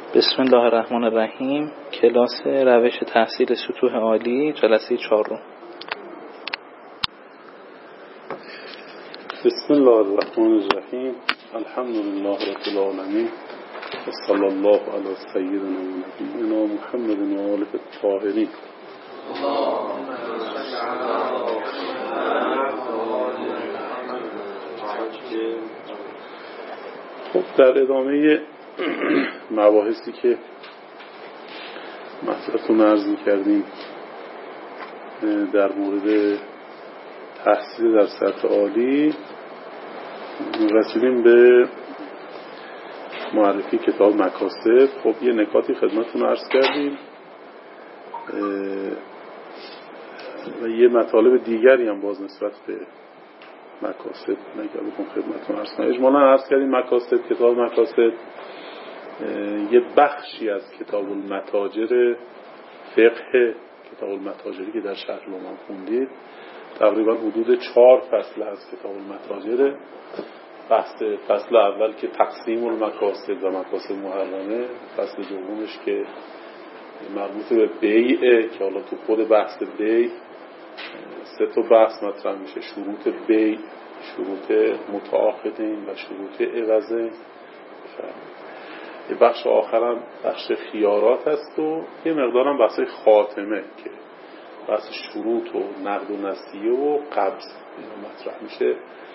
بسم الله الرحمن الرحیم. کلاس روش تحصیل سطوح عالی، جلسه 4. بسم الله الرحمن الرحیم. الحمد لله رب العالمین و صلی الله علی سیدنا و نبینا محمد و آله الطاهرین. خب در ادامه مباحثی که مطلبتون عرض کردیم در مورد تحصیل در سطح عالی، رسیدیم به معرفی کتاب مکاسب. خب یه نکاتی خدمتتون عرض کردیم و یه مطالب دیگری هم باز نسبت به مکاسب نگاه بکن خدمتتون عرض کنم. اجمالا عرض کردیم مکاسب، کتاب مکاسب یه بخشی از کتاب المتاجر فقه، کتاب المتاجری که در شرح لومان خوندید، تقریبا حدود 4 فصل از کتاب المتاجر. فصل اول که تقسیم المکاسب و مکاسب محرمه، فصل دومش که مربوط به بیع که حالا تو خود بحث بیع 3 تا بحث مطرح میشه: شروط بیع، شروط متعاقدین و شروط عوضین. یه بخش آخرم بخش خیارات است و یه مقدارم بحث خاتمه که بحث شروط و نقد و نسیه و قبض اینا مطرح میشه.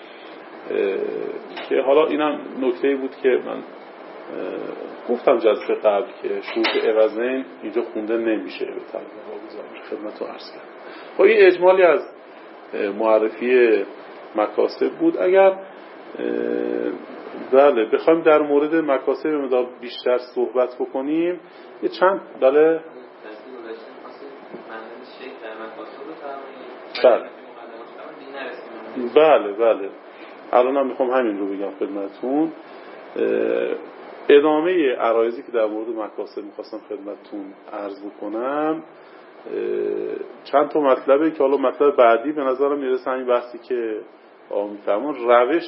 که حالا اینم نکته بود که من گفتم جلسه قبل که شروط عوضین اینجا خونده نمیشه، به طرف واگذار خدمت رو عرض کردم. خب این اجمالی از معرفی مکاسب بود. اگر بله بخوایم در مورد مکاسب مقدار بیشتر صحبت بکنیم، یه چند بله بله الان هم میخوام همین رو بگم خدمتتون. ادامه عرایضی که در مورد مکاسب میخواستم خدمتتون عرض بکنم، چند تا مطلبه که حالا مطلب بعدی به نظرم میرسه همین بحثی که میفرمون روش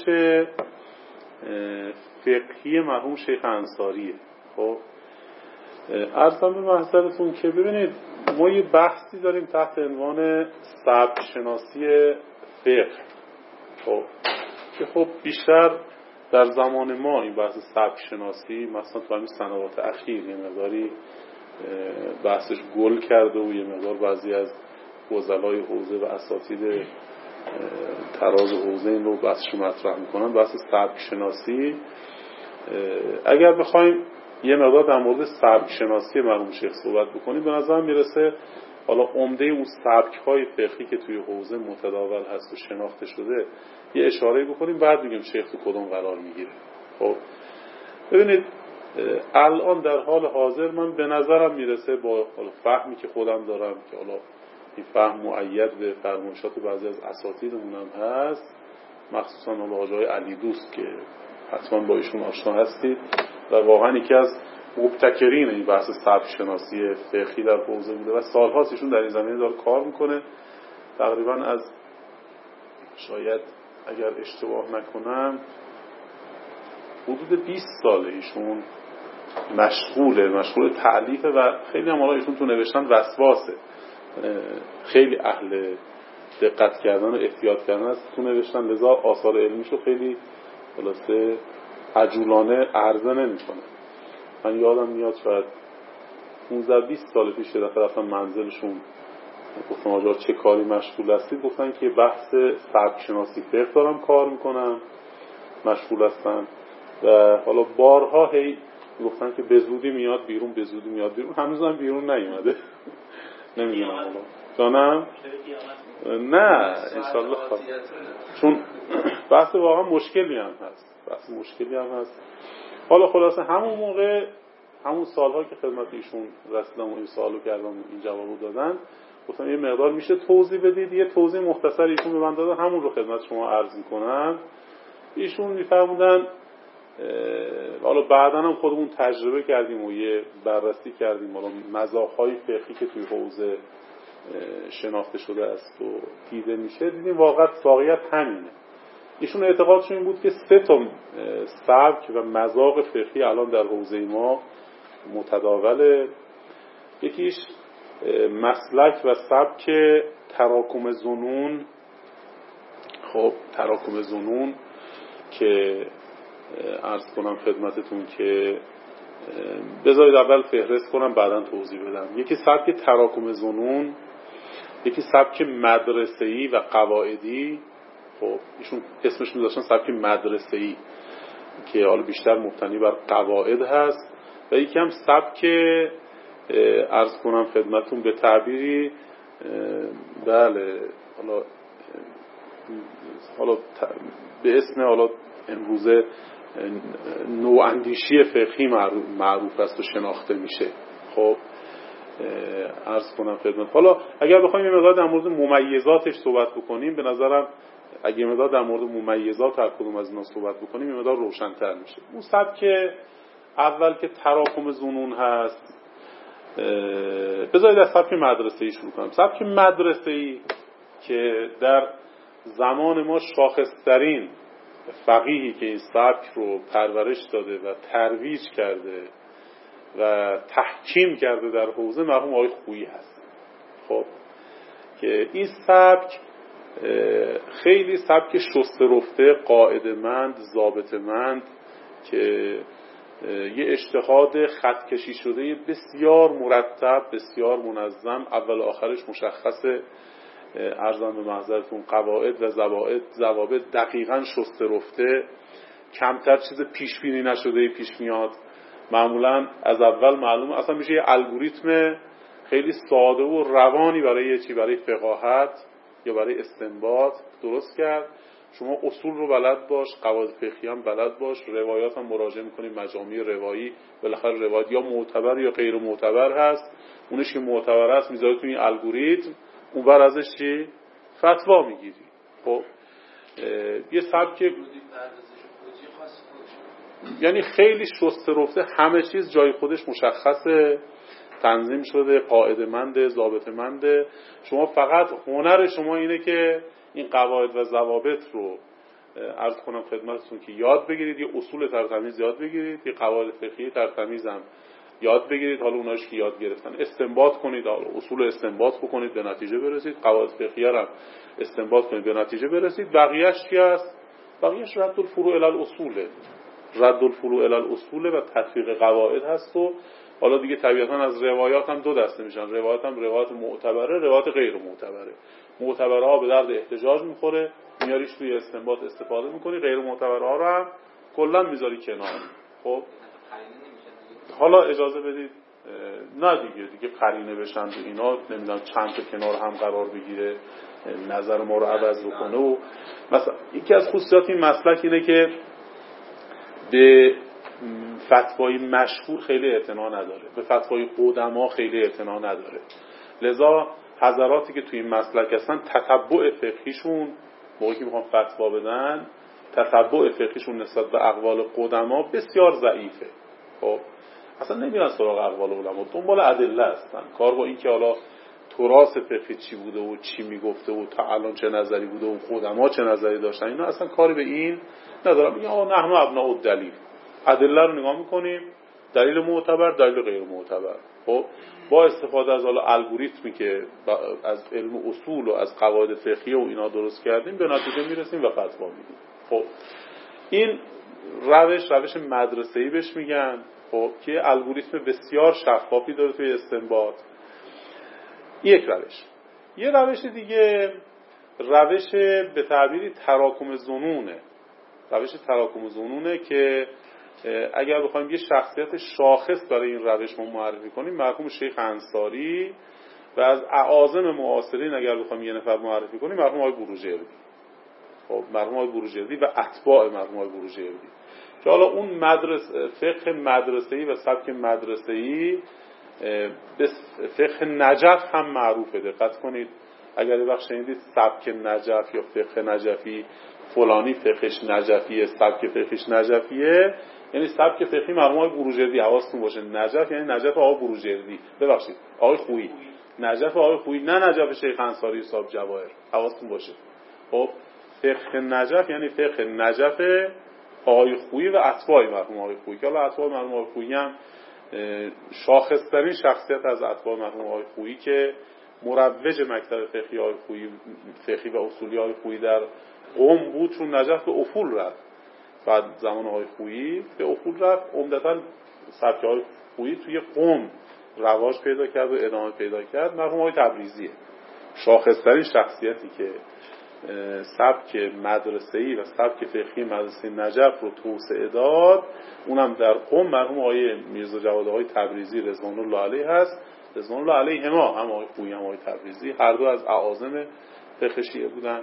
فقهی مرحوم شیخ انصاریه. خب عرضم به محضرتون که ببینید ما یه بحثی داریم تحت عنوان سبک شناسی فقه. خب که خب بیشتر در زمان ما این بحث سبک شناسی مثلا تو همین سنوات اخیر یه مقداری بحثش گل کرده و یه مقدار بعضی از فضلای حوزه و اساتید تراز حوزه این رو بحثش مطرح میکنن، بحث سبک شناسی. اگر بخوایم یه مقدار در مورد سبک شناسی مرحوم شیخ صحبت بکنیم، به نظر میرسه حالا عمده اون سبک های فقهی که توی حوزه متداول هست و شناخته شده یه اشاره بکنیم، بعد بگیم شیخ تو کدوم قرار میگیره. خب ببینید الان در حال حاضر من به نظرم میرسه با فهمی که خودم دارم که حالا این فهم مؤید به فرمایشات بعضی از اساتیدمون هم هست، مخصوصا حاج آقای علی دوست که حتما با ایشون آشنا هستید و واقعا یکی از مبتکرین این بحث سبک شناسی فقهی در حوزه بوده و سالهاست ایشون در این زمینه داره کار میکنه. تقریبا از شاید اگر اشتباه نکنم حدود 20 ساله ایشون مشغول تألیفه و خیلی هم حالا ایشون تو نوشتن وسواسه، خیلی اهل دقت کردن و احتیاط کردن است تو نوشتن، لذا آثار علمیشو خیلی خلاصه عجولانه عرضه نمی‌کنه. من یادم میاد شاید 15-20 سال پیش یه دفعه رفتم منزلشون، گفتم آجار چه کاری مشغول هستید؟ گفتن که بحث سبک شناسی فقه دارم کار میکنم، مشغول هستن و حالا بارها هی گفتن که به زودی میاد بیرون، به زودی میاد بیرون. هنوز هم بیرون نیومده. نمیدونم حالا جانم نه انشالله چون بحث واقعا مشکلی هم هست. حالا خلاصه همون موقع، همون سالها که خدمت ایشون رسیدم و این سوالو کردم و این جوابو دادن، گفتم یه مقدار میشه توضیح بدید. یه توضیح مختصر ایشون به من دادن، همون رو خدمت شما عرض میکنم. ایشون میفرمودن حالا بعداً هم خودمون تجربه کردیم و یه بررسی کردیم حالا مذاق‌های فقهی که توی حوزه شناخته شده است و دیده میشه، دیدیم واقعیت همینه. ایشون اعتقادشون این بود که 3 تا سبک و مذاق فقهی الان در حوزه ما متداول. یکیش مسلک و سبک تراکم ظنون. خب تراکم ظنون که عرض کنم خدمتتون که بذارید اول فهرست کنم بعداً توضیح بدم. یکی سبک تراکم ظنون، یکی سبک مدرسه‌ای و قواعدی. خب ایشون اسمشون داشتن سبک مدرسه‌ای که حالا بیشتر مبتنی بر قواعد هست، و یکی هم سبک عرض کنم خدمتتون به تعبیری بله حالا به اسم حالا امروزه نواندیشی فقهی معروف است و شناخته میشه. خب عرض کنم خدمت. حالا اگر بخوایم یه مقدار در مورد ممیزاتش صحبت بکنیم، به نظرم اگه یه مقدار در مورد ممیزات هر کدوم از اینا صحبت بکنیم یه مقدار روشن‌تر میشه. اون سبک اول که تراکم ظنون هست، بذارید از سبک مدرسه‌ای شروع کنم. سبک مدرسه‌ای که در زمان ما شاخص‌ترین فقیهی که این سبک رو پرورش داده و ترویج کرده و تحکیم کرده در حوزه، مرحوم آقای خویی هست. خب که این سبک خیلی سبک شسته رفته، قاعده‌مند، ضابطه‌مند، که یه اجتهاد خط کشی شده بسیار مرتب، بسیار منظم، اول و آخرش مشخصه. ارزم به محضرتون قواعد و ضوابط دقیقاً شسته رفته، کمتر چیز پیش بینی نشده پیش میاد. معمولاً از اول معلومه، اصلا میشه یه الگوریتم خیلی ساده و روانی برای فقاهت یا برای استنباط درست کرد. شما اصول رو بلد باش، قواعد فقهی هم بلد باش، روایات هم مراجعه می‌کنی، مجامع روایی، بالاخره روایت یا معتبر یا غیر معتبر هست. اونش که معتبر است میذاری توی این الگوریتم، اون بر ازش چی؟ فتوا میگیری. خب یه سبک یعنی خیلی شسته رفته، همه چیز جای خودش مشخصه، تنظیم شده، قاعده‌مند، ضابطه‌مند. شما فقط هنر شما اینه که این قواعد و ضوابط رو عرض کنم خدمتتون که یاد بگیرید، یه اصول ترتمیز یاد بگیرید، یه قواعد فقهی ترتمیز هم یاد بگیرید. حالا اوناش که یاد گرفتن استنباط کنید، حالا اصول استنباط بکنید به نتیجه برسید، قواعد فقهی هم استنباط کنید به نتیجه برسید. بقیه‌اش چی است؟ بقیه‌اش رد الفروع الی الاصول، رد الفروع الی الاصول و تطبیق قواعد هست. و حالا دیگه طبیعتاً از روایات هم دو دسته میشن. روایات هم روایات معتبره، روایات غیر معتبره. معتبره ها به درد احتجاج میخوره، میاریش توی استنباط استفاده میکنی، غیر معتبره ها رو هم کلا میذاری کنار. خب حالا اجازه بدید نه دیگه قرینه بشن تو اینا، نمیدونم چند تا کنار هم قرار بگیره، نظر ما رو عوض بکنه. و مثلا یکی از خصوصیات این مسلک اینه که به فتوای مشهور خیلی اعتنا نداره، به فتوای قدما خیلی اعتنا نداره. لذا حضراتی که توی این مسلک هستن، تتبع فقهیشون موقعی که میخوان فتوا بدن، تتبع فقهیشون نسبت به اقوال قدما بسیار ضعیفه. خب اصلا نمیرن سراغ اقوال علما، دنبال ادله هستن. کار با این که حالا تراث فقهی چی بوده و چی میگفته و تا الان چه نظری بوده و قدما چه نظری داشتن، اینا اصلا کاری به این ندارم. میگن آقا نحن ابناء الدلیل، ادله رو نگاه میکنیم، دلیل معتبر، دلیل غیر معتبر. خب با استفاده از حالا الگوریتمی که از علم اصول و از قواعد فقهی و اینا درست کردیم به نتیجه میرسیم و فتوا میدیم. خب این روش مدرسه‌ای بهش میگن. خب که الگوریتم بسیار شفافی داره توی استنباط. یک روش. یه روش دیگه روش به تعبیری تراکم ظنونه. روش تراکم ظنونه که اگر بخوایم یه شخصیت شاخص برای این روش ما معرفی کنیم، مرحوم شیخ انصاری، و از اعاظم معاصرین اگر بخوایم یه نفر معرفی کنیم، مرحوم آقای بروجردی. خب مرحوم آقای بروجردی و اتباع مرحوم آقای بروجردی، که حالا اون فقه مدرسه‌ای و سبک مدرسه‌ای به فقه نجف هم معروفه. دقت کنید اگر یه وقت شنیدید سبک نجف یا فقه نجفی، فلانی فقهش نجفیه، سبک فقهش نجفیه، یعنی سبک فقهی مرحوم آقای بروجردی. حواستون باشه نجف یعنی نجف آقای بروجردی، ببخشید آقای خویی، نجف آقای خویی، نه نجف شیخ انصاری صاحب جواهر. حواستون باشه. خب فقه نجف یعنی فقه نجف آقای خویی و اتباع مرحوم آقای خویی، که حالا اتباع مرحوم آقای خویی هم شاخصترین شخصیت از اتباع مرحوم آقای خویی که مروج مکتب فقهی آقای خویی، فقهی و اصولی آقای خویی در قم بود، چون نجف به افول رفت. بعد زمان آقای خویی به افول رفت، عمدتاً سبک آقای خویی توی قم رواج پیدا کرد و ادامه پیدا کرد. مرحوم آقای تبریزیه شاخصترین شخصیتی که سبک مدرسه‌ای و سبک فقهی مدرسه نجف رو توسعه داد، اونم در قم مرحوم آقای میرزا جواد آقای تبریزی رضوان الله علیه هست. رضوان الله علیهما، هم آقای خویی هم آقای تبریزی، هر دو از اعاظم فقه شیعه بودن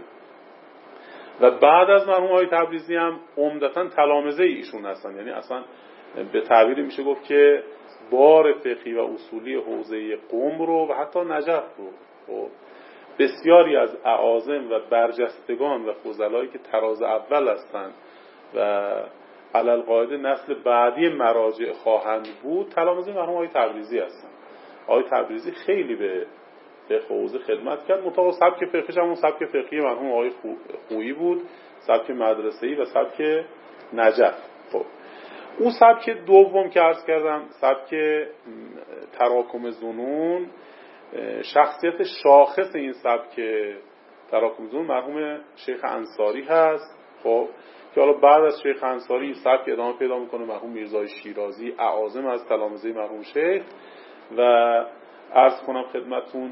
و بعد از مرحوم آقای تبریزی هم عمدتاً تلامذه ایشون هستن. یعنی اصلا به تعبیری میشه گفت که بار فقهی و اصولی حوزه قم رو و حتی نجف رو بسیاری از اعاظم و برجستگان و فضلایی که تراز اول هستند و علل قاعده نسل بعدی مراجع خواهند بود، تلامذه مرحوم آقای تبریزی هستند. آقای تبریزی خیلی به فقه حوزه خدمت کرد، مطابق سبک فقهش همون سبک فقهی مرحوم آقای خویی بود، سبک مدرسه‌ای و سبک نجف. خب اون سبک دوم که عرض کردم، سبک تراکم ظنون، شخصیت شاخص این سبک تراکم ظنون مرحوم شیخ انصاری هست. خب که حالا بعد از شیخ انصاری این سبک ادامه پیدا میکنه مرحوم میرزای شیرازی، اعاظم از تلامذه مرحوم شیخ. و عرض کنم خدمتون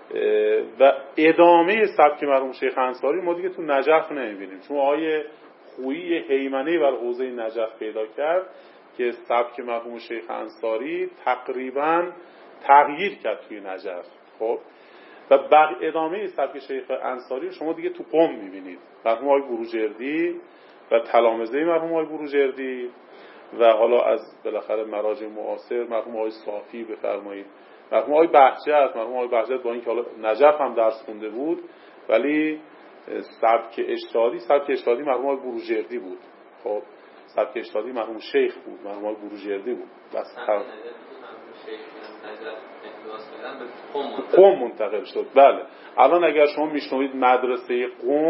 و ادامه سبک مرحوم شیخ انصاری ما دیگه تو نجف نمیبینیم، چون آقای خویی هیمنه بر حوزه نجف پیدا کرد که سبک مرحوم شیخ انصاری تقریبا تغییر کرد توی نجف. خب و ادامه سبک شیخ انصاری شما دیگه تو قم میبینید، مرحوم آقای بروجردی و تلامذه مرحوم آقای بروجردی و حالا از بالاخره مراجع معاصر مرحوم آقای صافی بفرمایید، مرحوم آقای بهجت. مرحوم آقای بهجت با اینکه حالا نجف هم درس خونده بود ولی سبک اجتهادی مرحوم آقای بروجردی بود. خب سبک اجتهادی مرحوم شیخ بود، مرحوم آقای بروجردی بود. بس قم منتقل شد. بله الان اگر شما میشنوید مدرسه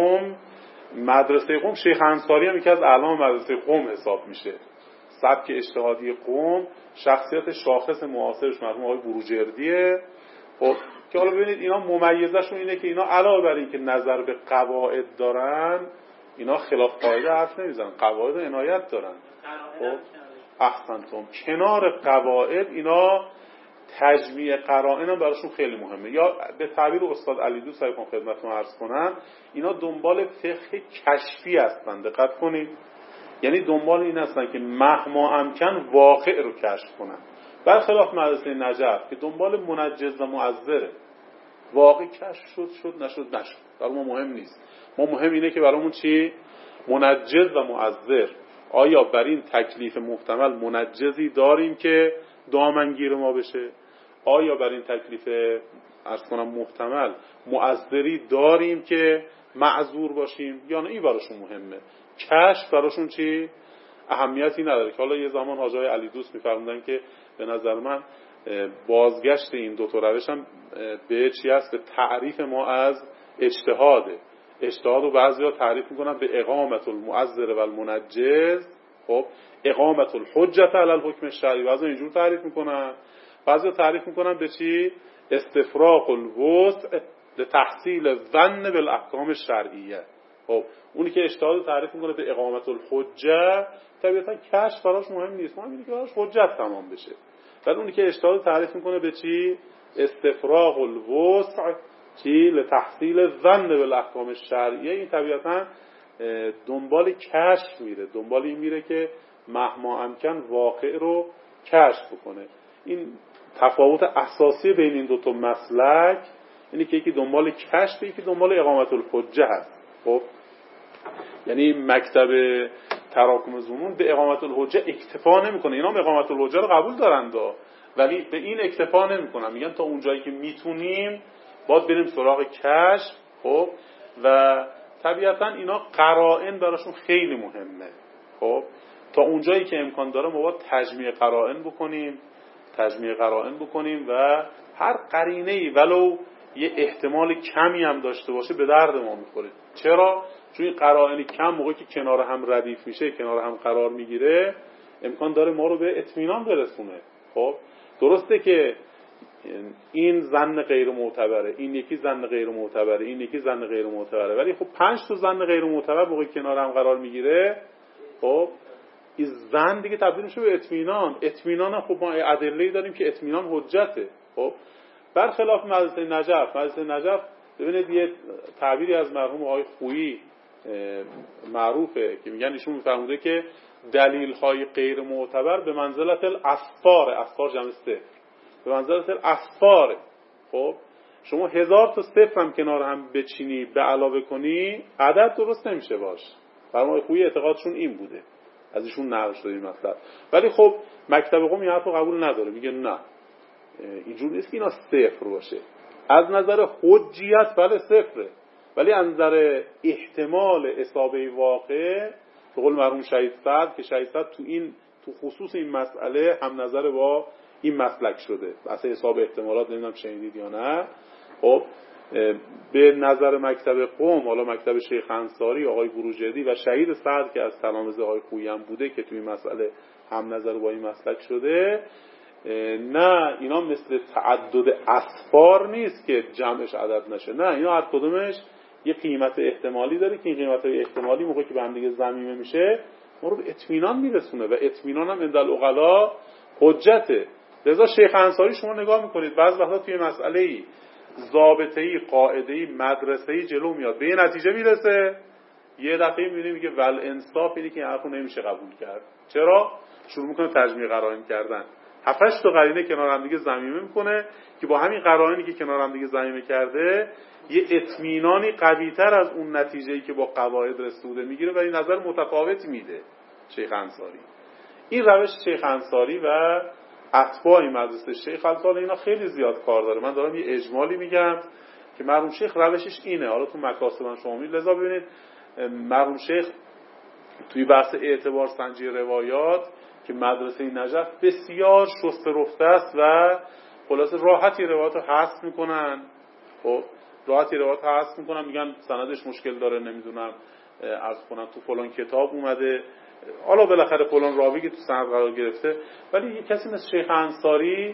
قم، شیخ انصاری هم یکی از اعلام مدرسه قم حساب میشه. سبک اجتهادی قم، شخصیت شاخص معاصرش مرحوم آقای بروجردیه. خب که حالا ببینید اینا ممیزشون اینه که اینا علاوه بر این که نظر به قواعد دارن، اینا خلاف قاعده حرف نمیزنن، قواعد عنایت دارن. خب احسنتم، کنار قواعد اینا تجمیع قرائن هم براشون خیلی مهمه. یا به تعبیر استاد علی دوست اگه خدمتتون عرض کنم، اینا دنبال فقه کشفی هستن. دقت کنید، یعنی دنبال این هستن که مهما امکن واقع رو کشف کنن، برخلاف مدرسه نجف که دنبال منجز و معذره. واقع کشف شد نشد برای ما مهم نیست. ما مهم اینه که برامون چی؟ منجز و معذر. آیا بر این تکلیف محتمل منجزی داریم که دامنگیر ما بشه؟ آیا بر این تکلیف عرض کنم محتمل معذری داریم که معذور باشیم یا نه؟ این براشون مهمه. کشف براشون چی؟ اهمیتی نداره. که حالا یه زمان حاج آقای علی دوست می‌فرمودن که به نظر من بازگشت این دو تا روش هم به چی هست؟ به تعریف ما از اجتهاده. اجتهاد رو بعضیا تعریف میکنن به اقامت المعذر و المنجز. خب اقامت الحجت علی الحکم الشرعی، بعضیا اینجور تعریف میکنن، بعضیا تعریف میکنن به چی؟ استفراغ الوسع لتحصیل الظن بالاحکام الشرعیه. خب اونی که اجتهاد تعریف میکنه به اقامت الحجه، طبیعتا کشف براش مهم نیست، مهم اینه که براش حجت تمام بشه. ولی اونی که اجتهاد تعریف میکنه به چی؟ استفراغ الوسع چی؟ لتحصیل الظن بالاحکام الشرعیه، این طبیعتا دنبال کشف میره، دنبال این میره که مهما امکن واقع رو کشف بکنه. این تفاوت اساسی بین این دو تا مسلک اینه که یکی دنبال کشف، یکی دنبال اقامت الحجه هست. خب یعنی مکتب تراکم ظنون به اقامت الحجه اکتفا نمیکنه. اینا اقامت الحجه رو قبول دارند ولی به این اکتفا نمیکنن، میگن تا اونجایی که میتونیم باید بریم سراغ کشف. خب و طبیعتا اینا قرائن براشون خیلی مهمه. خب تا اونجایی که امکان داره ما باید تجمیع قرائن بکنیم و هر قرینه‌ای ولو یه احتمال کمی هم داشته باشه به درد ما میخوره. چرا؟ چون این قرائن کم موقعی که کنار هم ردیف میشه، کنار هم قرار میگیره، امکان داره ما رو به اطمینان برسونه. خب درسته که این ظن غیر معتبره، این یکی ظن غیر معتبره، این یکی ظن غیر معتبره، ولی خب 5 تا ظن غیر معتبر موقعی کنار هم قرار میگیره، خب این ظن دیگه تبدیل میشه به اطمینان. اطمینان هم خب ما ادله‌ای داریم که اطمینان حجته. خب برخلاف مدرسه نجف، مدرسه نجف ببینید یه تعبیری از مرحوم آقای خویی معروفه که میگن، ایشون میفرموده که دلیل های غیر معتبر به منزلت الاسفار، اسفار جمع صفر، به منزلت الاسفار. خب شما 1000 تا صفر هم کنار هم بچینی به علاوه کنی عدد درست نمیشه باش. مرحوم آقای خویی اعتقادشون این بوده، از ایشون نقل شده این مطلب. ولی خب مکتب قم این حرفو قبول نداره، میگه نه اینجور نیست که اینا صفر باشه. از نظر حجیت بله صفره، ولی از نظر احتمال اصابه واقع به قول مرحوم شهید صدر که شهید صدر تو خصوص این مسئله هم نظر با این مسلک شده، اصلا اصابه احتمالات نمیدونم شنیدید یا نه. خب به نظر مکتب قم، حالا مکتب شیخ انصاری، آقای بروجردی و شهید صدر که از تلامذه های خویی هم بوده که توی این مسئله هم نظر با این مسلک شده، نه اینا مثل تعدد اسفار نیست که جمعش عدد نشه، نه اینا هر کدومش یه قیمت احتمالی داره که این قیمت احتمالی موقعی که به هم دیگه ضمیمه میشه ما رو به اطمینان میرسونه و اطمینان هم عند العقلا حجته. لذا شیخ انصاری شما نگاه میکنید بعض وقتا توی مسئله‌ای ضابطه‌ای قاعده‌ای مدرسه‌ای جلو میاد به یه نتیجه میرسه، یه دفعه میبینی میگه ول انصاف اینه که این حرفو نمیشه قبول کرد. چرا؟ شروع میکنه تجمیع قرائن کردن، 7-8 تا قرینه کنار هم دیگه ضمیمه میکنه که با همین قرائنی که کنار هم دیگه ضمیمه کرده یه اطمینانی قوی‌تر از اون نتیجه‌ای که با قواعد رسوده میگیره و این نظر متفاوتی میده شیخ انصاری. این روش شیخ انصاری و اتباع مدرسه شیخ انصاری اینا خیلی زیاد کار داره. من دارم یه اجمالی میگم که مرحوم شیخ روشش اینه، حالا تو مکاسب شما می‌بینید. لذا ببینید مرحوم شیخ توی بحث اعتبار سنجی روایات که مدرسه نجف بسیار شسته رفته است و خلاصه راحتی روایات رو حذف میکنن. خب راحتی روایات حذف میکنن، میگن سندش مشکل داره، نمیدونم عرض کنم تو فلان کتاب اومده، حالا بالاخره فلان راوی که تو سند قرار گرفته. ولی یه کسی مثل شیخ انصاری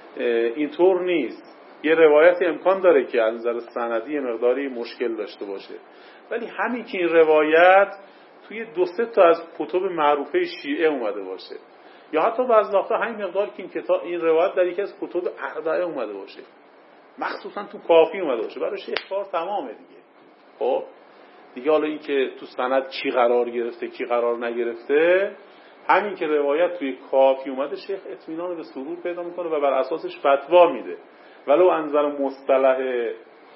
اینطور نیست. یه روایتی امکان داره که از نظر سندی مقداری مشکل داشته باشه، ولی همین که این روایت توی 2-3 تا از کتب معروفه شیعه اومده باشه، یا حتی بعضی وقتا همین مقدار که این روایت در یکی از کتب اربعه اومده باشه، مخصوصا تو کافی اومده باشه، برای شیخ کار تمامه دیگه. خب دیگه حالا این که تو سند کی قرار گرفته کی قرار نگرفته، همین که روایت توی کافی اومده شیخ اطمینان به سرور پیدا میکنه و بر اساسش فتوا میده، ولو از نظر مصطلح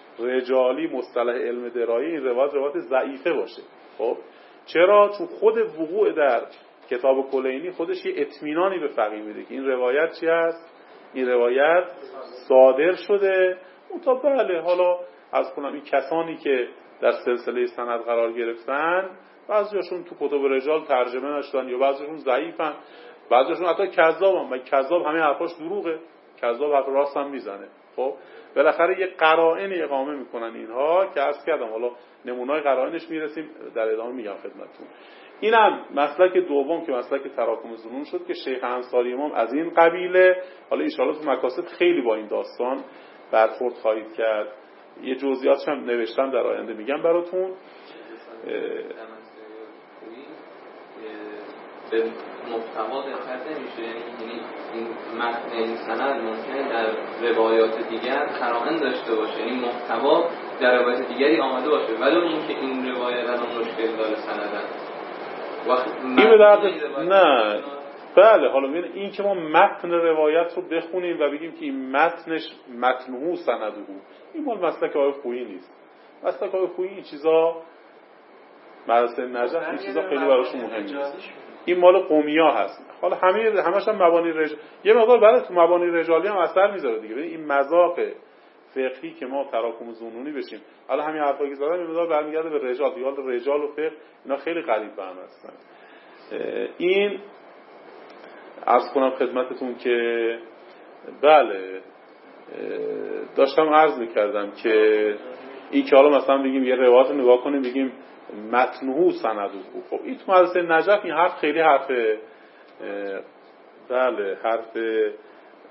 رجالی، مصطلح علم درایی، این روایت ضعیفه باشه. خب چرا؟ چون خود وقوع در کتاب کلینی خودش یه اطمینانی به فقیه میده که این روایت چی هست؟ این روایت صادر شده. تا بله حالا از کنم این کسانی که در سلسله سند قرار گرفتن بعضیاشون تو کتب رجال ترجمه نشدن یا بعضیاشون ضعیفن، بعضیاشون حتی کذابن و کذاب همه حرفاش دروغه، کذاب حرف راست هم میزنه. خب بالاخره یه قرائن اقامه میکنن اینها که عرض کردم، حالا نمونه‌های قرائنش میرسیم در ادامه میگم خدمتتون. اینم مسلک دوم که مسلک تراکم ظنون شد که شیخ انصاری امام از این قبیله. حالا ان شاءالله تو مکاسب خیلی با این داستان برخورد خواهید کرد، یه جزئیاتش هم نوشتم در آینده میگم براتون. به محتوا دقت نمیشه، یعنی این متن این سند ممکنه در روایات دیگر قرائن داشته باشه، یعنی محتوا در روایات دیگری آمده باشه ولی اینکه این روایت الان مشکل داره سندن این به درد نه. بله حالا ببین این که ما متن روایت رو بخونیم و بگیم که این متنش متنهو سندهو، این مال مسلک آقای خویی نیست. مسلک آقای خویی این چیزا مدرسه نجف این چیزا خیلی براشون مهم نیست، این مال قومیا هست. حالا همش هم مبانی رجال یه مقدار برای تو مبانی رجالی هم اثر میذاره دیگه. ببین این مذاق فقهی که ما تراکم ظنونی بشیم، حالا همین حرفایی که زدم این مقدار برمیگرده به رجال، دیگه رجال و فقه اینا خیلی قریب به هم هستن. این عرض کنم خدمتتون که بله داشتم عرض میکردم که این که حالا مثلا بگیم یه روایت رو نگاه کنیم بگیم متنهو سندهو، خب این تو مدرسه نجف این حرف خیلی حرف بله حرف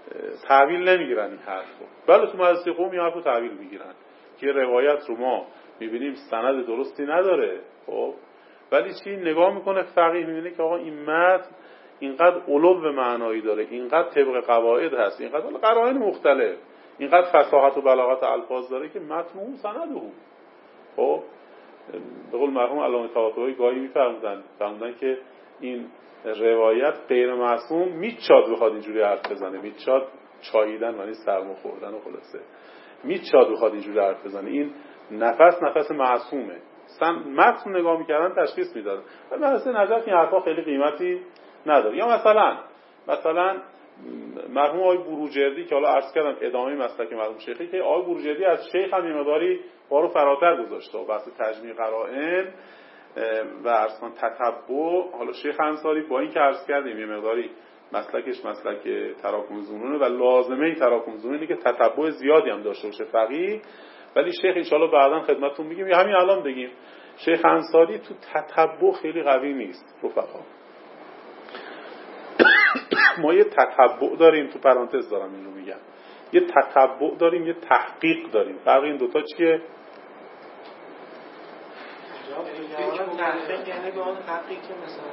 تحویل نمیگیرن این حرفو. بله تو مدرسه قوم این حرفو تحویل میگیرن که روایت رو ما میبینیم سند درستی نداره. خب ولی چی نگاه میکنه فقیه میبینه که آقا این متن اینقدر علو معنایی داره، اینقدر طبق قواعد هست، اینقدر قرائن مختلف، اینقدر فصاحت و بلاغت الفاظ داره که متن اون سند اون. خب به قول مرحوم علامه طباطبایی گاهی میفرمودن که این روایت غیر معصوم میچاد بخواد اینجوری حرف بزنه، میچاد چاییدن یعنی سرما خوردن و خلاصه میچاد بخواد اینجوری حرف بزنه، این نفس معصومه. متن نگاه میکردن تشخیص میدادن. ولی من اصلا نظر این حرفا خیلی قیمتی نداره. یا مثلا مرحوم آقای بروجردی که حالا عرض کردم ادامه مسلک مرحوم شیخی که آقای بروجردی از شیخ هم مقداری بارو فراتر گذاشته و بحث تجمیع قرائن و عرض کن تتبع. حالا شیخ انصاری با این که عرض کردیم یه مقداری مسلکش مسلک تراکم ظنونه و لازمه تراکم ظنونه که تتبع زیادی هم داشته باشه فقیه، ولی شیخ ان شاءالله بعداً خدمتتون میگیم یا همین الان بگیم شیخ انصاری تو تتبع خیلی قوی نیست رفقا. ما یه تتبع داریم، تو پرانتز دارم این رو میگم، یه تتبع داریم یه تحقیق داریم. فرق این دوتا چیه؟ تحقیق یعنی به اون حقیقی که مثلا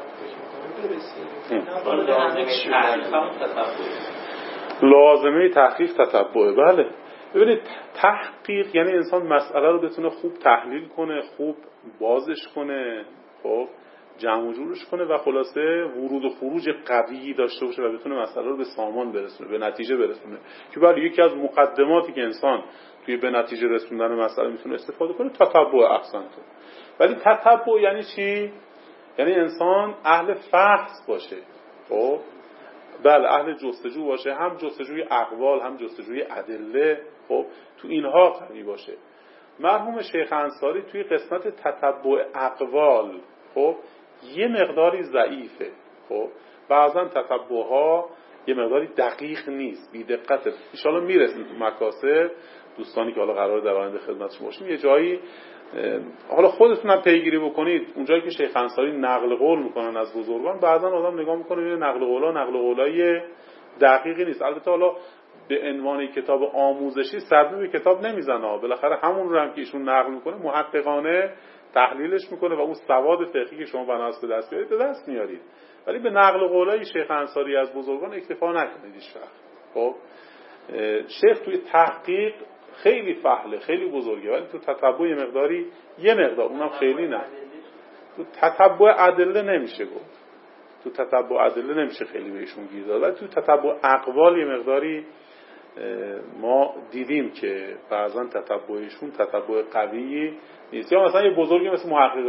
لازمه تحقیق تتبعه. بله ببینید تحقیق یعنی انسان مسئله رو بتونه خوب تحلیل کنه، خوب بازش کنه، خب جمع و جورش کنه و خلاصه ورود و خروج قوی داشته باشه و بتونه مسئله رو به سامان برسونه، به نتیجه برسونه. که بله یکی از مقدماتی که انسان توی به نتیجه رسوندن مسئله میتونه استفاده کنه تتبع احسنت. ولی تتبع یعنی چی؟ یعنی انسان اهل فحص باشه. خب بله اهل جستجو باشه، هم جستجوی اقوال هم جستجوی ادله. خب تو اینها قوی باشه. مرحوم شیخ انصاری توی قسمت تتبع اقوال خب یه مقداری ضعیفه. خب بعضا تتبعها یه مقداری دقیق نیست، بی دقته. ان شاءالله میرسیم تو مکاسب دوستانی که حالا قراره در آینده خدمتشون باشیم یه جایی حالا خودتون هم پیگیری بکنید اونجایی که شیخ انصاری نقل قول میکنن از بزرگان بعضا آدم نگاه میکنه میبینه نقل قولای دقیقی نیست. البته حالا به عنوان کتاب آموزشی صدمه به کتاب نمیزنه، بالاخره همون رو هم که ایشون نقل میکنه محققانه تحلیلش میکنه و اون سواد فقهی که شما بناس به دست بیارید به دست میارید. ولی به نقل قولای شیخ انصاری از بزرگان اکتفا نکنید هیچ وقت. خب شیخ توی تحقیق خیلی فحله، خیلی بزرگه، ولی تو تتبع مقداری یه مقدار اونم خیلی نه. تو تتبع ادله نمیشه گفت، تو تتبع ادله نمیشه خیلی بهشون گیر داد، ولی تو تتبع اقوال یه مقداری ما دیدیم که بعضا تتبعشون تتبع قوی نیست. یا مثلا یه بزرگی مثل محقق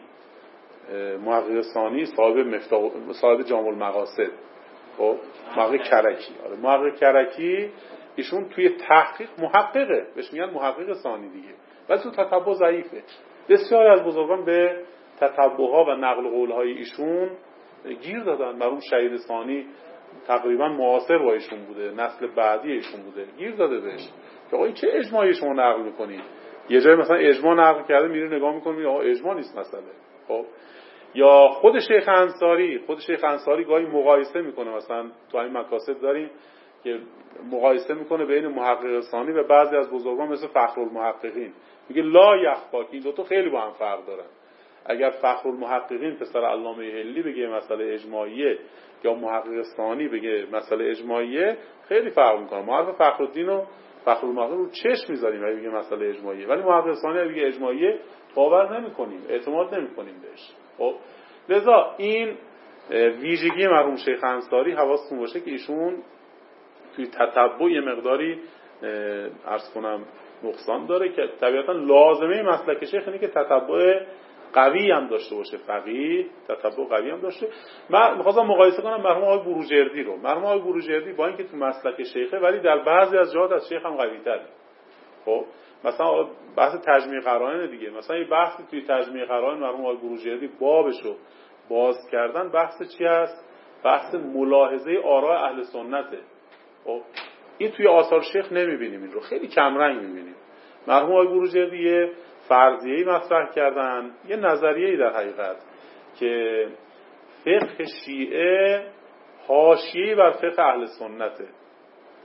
ثانی صاحب جامع المقاصد، خب محقق کرکی. آره محقق کرکی ایشون توی تحقیق محققه، بهش میگن محقق ثانی دیگه، ولی تو تتبع ضعیفه. بسیاری از بزرگان به تتبعها و نقل قولهای ایشون گیر دادن. مرحوم شهید ثانی تقریبا معاصر با ایشون بوده، نسل بعدی ایشون بوده، گیر داده بهش که آقا چه اجماعی شما نقل میکنید. یه جای مثلا اجماع نقل کرده میره نگاه میکنه میگه آقا اجماع نیست مسئله. خب یا خود شیخ انصاری گاهی مقایسه میکنه، مثلا تو این مکاسب داریم که مقایسه میکنه بین محقق ثانی و بعضی از بزرگان مثل فخرالمحققین، میگه لا یخفا که این دو تا خیلی با هم فرق دارن. اگر فخرالمحققین پسر علامه هلی بگه مسئله اجماعیه یا محقق ثانی بگه مسئله اجماعیه خیلی فرق میکنه. ما حرف فخرالدین و فخرالمحقق رو چشم میذاریم اگه بگه مسئله اجماعیه، ولی محقق ثانی اگه بگه اجماعیه باور نمیکنیم، اعتماد نمیکنیم بهش. خب لذا این ویژگی مرحوم شیخ انصاری حواستون باشه که ایشون توی تتبع یه مقداری عرض کنم نقصان داره که طبیعتا لازمه مسلک شیخ اینه که تتبع قوی هم داشته باشه، فقیه تتبع قوی هم داشته. من می‌خواستم مقایسه کنم مرحوم آقای بروجردی رو. مرحوم آقای بروجردی با اینکه تو مسلک شیخه ولی در بعضی از جهات از شیخ هم قوی‌تره. خب مثلا بحث تجمیع قرائن دیگه، مثلا یه بحثی توی تجمیع قرائن مرحوم آقای بروجردی بابشو باز کردن، بحث چی است؟ بحث ملاحظه آراء اهل سنته. خب این توی آثار شیخ نمی‌بینیم، این رو خیلی کم رنگ می‌بینیم. مرحوم آقای بروجردی یه فرضیه‌ای مطرح کردن، یه نظریه‌ای در حقیقت که فقه شیعه حاشیه‌ای بر فقه اهل سنته.